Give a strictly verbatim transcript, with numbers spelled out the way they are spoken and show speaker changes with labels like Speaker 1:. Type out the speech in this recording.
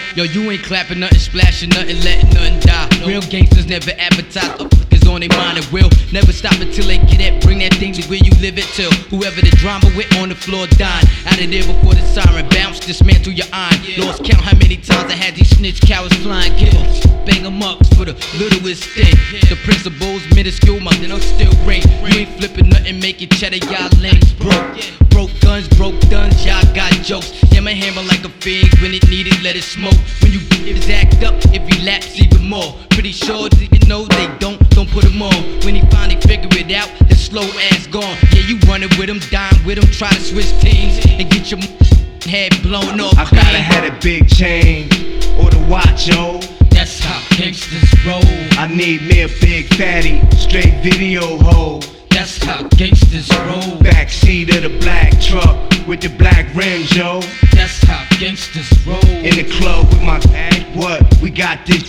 Speaker 1: Yo, you ain't clapping nothing, splashing nothing, letting nothing die. Real gangsters never advertise, is on their mind and will never stop until they get it. Bring that thing to where you live it till whoever the drama with on the floor dying. Out of there before the siren bounce, dismantle your iron. Lost count how many times I had these snitch cowards flying. Give em, bang em up for the littlest thing. The principles minuscule, my then I'm still ring. You ain't flipping nothing, making cheddar, y'all lanes broke. Broke guns, broke guns, y'all got jokes. Yeah, my hammer like a fiend when it needed, let it smoke. When you bitches act up, it relapse even more. Pretty sure that you know they don't, don't put them on. When he finally figure it out, the slow ass gone. Yeah, you running with him, dying with him, try to switch teams and get your head blown off.
Speaker 2: I gotta have a big chain or the watch, yo.
Speaker 1: That's how gangsters roll.
Speaker 2: I need me a big fatty, straight video hole.
Speaker 1: That's how gangsters roll.
Speaker 2: Backseat of the black truck with the black rims, yo.
Speaker 1: That's how gangsters roll.
Speaker 2: In the club with my bag, what? We got this